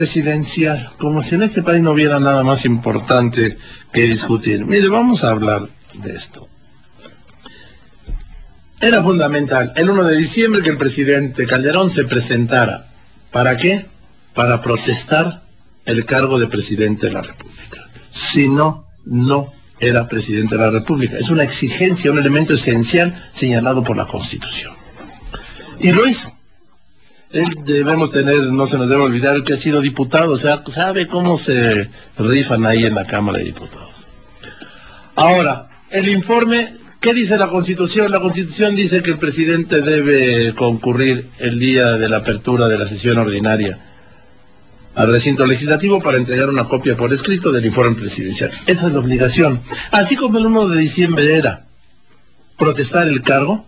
Presidencial, como si en este país no hubiera nada más importante que discutir. Mire, vamos a hablar de esto. Era fundamental el 1 de diciembre que el presidente Calderón se presentara. ¿Para qué? Para protestar el cargo de presidente de la República. Si no, no era presidente de la República. Es una exigencia, un elemento esencial señalado por la Constitución. Y lo hizo. Debemos tener, no se nos debe olvidar que ha sido diputado, o sea, sabe cómo se rifan ahí en la Cámara de Diputados. Ahora, el informe, ¿qué dice la Constitución? La Constitución dice que el presidente debe concurrir el día de la apertura de la sesión ordinaria al recinto legislativo para entregar una copia por escrito del informe presidencial. Esa es la obligación. Así como el 1 de diciembre era protestar el cargo,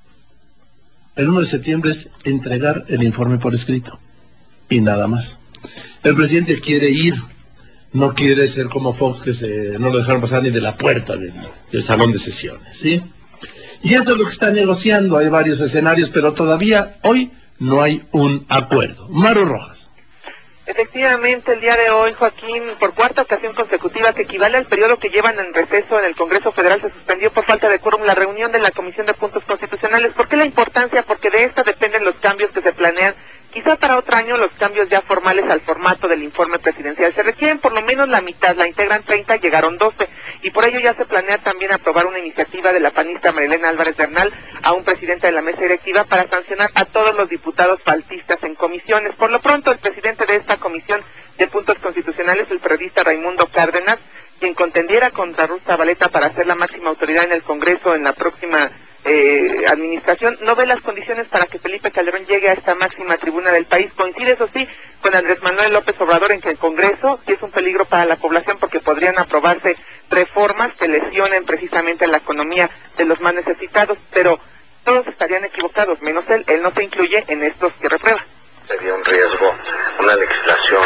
el 1 de septiembre es entregar el informe por escrito. Y nada más. El presidente quiere ir, no quiere ser como Fox, que no lo dejaron pasar ni de la puerta del salón de sesiones, ¿sí? Y eso es lo que está negociando. Hay varios escenarios, pero todavía hoy no hay un acuerdo. Maru Rojas. Efectivamente, el día de hoy, Joaquín, por cuarta ocasión consecutiva, que equivale al periodo que llevan en receso en el Congreso Federal, se suspendió por falta de quórum la reunión de la Comisión de Puntos Constitucionales. ¿Por qué la importancia? Porque de esta dependen los cambios que se planean. Quizá para otro año los cambios ya formales al formato del informe presidencial. Se requieren por lo menos la mitad, la integran 30, llegaron 12. Y por ello ya se planea también aprobar una iniciativa de la panista Marilena Álvarez Bernal a un presidente de la mesa directiva para sancionar a todos los diputados faltistas en comisiones. Por lo pronto, el presidente de esta Comisión de Puntos Constitucionales, el periodista Raimundo Cárdenas, quien contendiera contra Ruth Zabaleta para ser la máxima autoridad en el Congreso en la próxima administración, no ve las condiciones para que Felipe Calderón llegue a esta máxima tribuna del país. Coincide, eso sí, con Andrés Manuel López Obrador en que el Congreso sí es un peligro para la población porque podrían aprobarse reformas que lesionen precisamente la economía de los más necesitados, pero todos estarían equivocados, menos él no se incluye en estos que reprueba. Sería un riesgo, una legislación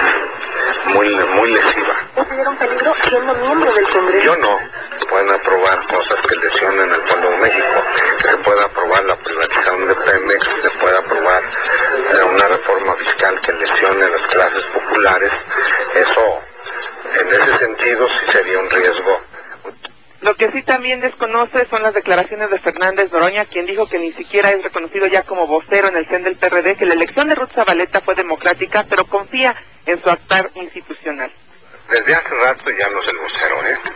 muy lesiva. ¿Considera un peligro siendo miembro del Congreso? Yo no. Pueden aprobar cosas que lesionen al pueblo de México. Se puede aprobar la privatización de Pemex, se puede aprobar una reforma fiscal que lesione a las clases populares. Eso, en ese sentido, sí sería un riesgo. Lo que sí también desconoce son las declaraciones de Fernández Noroña, quien dijo que ni siquiera es reconocido ya como vocero en el CEN del PRD, que la elección de Ruth Zabaleta fue democrática, pero confía en su actuar institucional. Desde hace rato ya no es el vocero,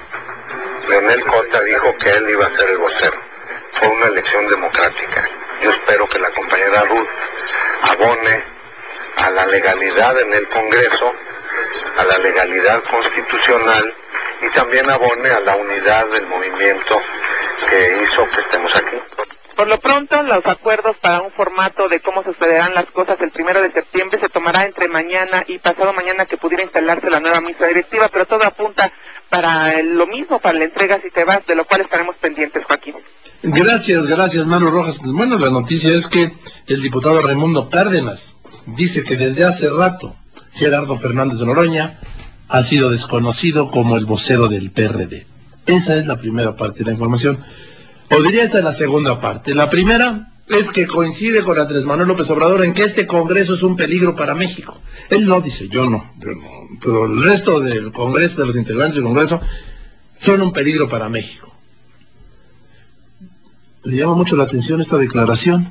Leonel Cota dijo que él iba a ser el vocero. Fue una elección democrática. Yo espero que la compañera Ruth abone a la legalidad en el Congreso, a la legalidad constitucional, y también abone a la unidad del movimiento que hizo que estemos aquí. Por lo pronto, los acuerdos para un formato de cómo sucederán las cosas el 1 de septiembre se tomará entre mañana y pasado mañana, que pudiera instalarse la nueva mesa directiva, pero todo apunta para lo mismo, para la entrega si te vas, de lo cual estaremos pendientes, Joaquín. Gracias, Maru Rojas. Bueno, la noticia es que el diputado Raimundo Cárdenas dice que desde hace rato Gerardo Fernández de Noroña ha sido desconocido como el vocero del PRD. Esa es la primera parte de la información. O diría esa es la segunda parte. La primera es que coincide con Andrés Manuel López Obrador en que este Congreso es un peligro para México. Él no dice, yo no, pero el resto del Congreso, de los integrantes del Congreso, son un peligro para México. Me llama mucho la atención esta declaración.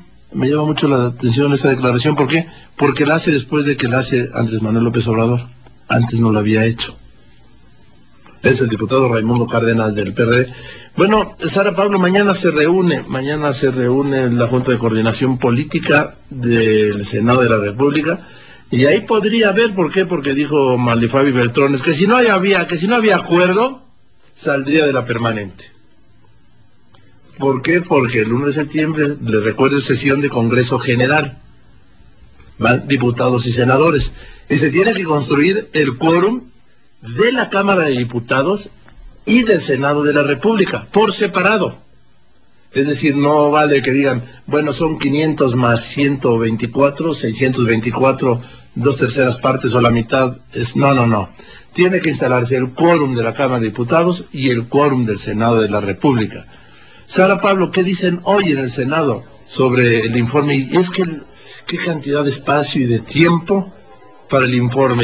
¿Por qué? Porque la hace después de que la hace Andrés Manuel López Obrador. Antes no lo había hecho. Es el diputado Raimundo Cárdenas del PRD. Bueno, Sara Pablo, mañana se reúne la Junta de Coordinación Política del Senado de la República, y ahí podría haber, ¿por qué? Porque dijo Malifabi Beltrones que si no había acuerdo, saldría de la permanente. ¿Por qué? Porque el 1 de septiembre, le recuerdo, es sesión de Congreso General. Van diputados y senadores. Y se tiene que construir el quórum de la Cámara de Diputados y del Senado de la República, por separado. Es decir, no vale que digan, bueno, son 500 más 124, 624, 2/3 partes o la mitad. No. Tiene que instalarse el quórum de la Cámara de Diputados y el quórum del Senado de la República. Sara Pablo, ¿qué dicen hoy en el Senado sobre el informe? Y es que, ¿qué cantidad de espacio y de tiempo para el informe?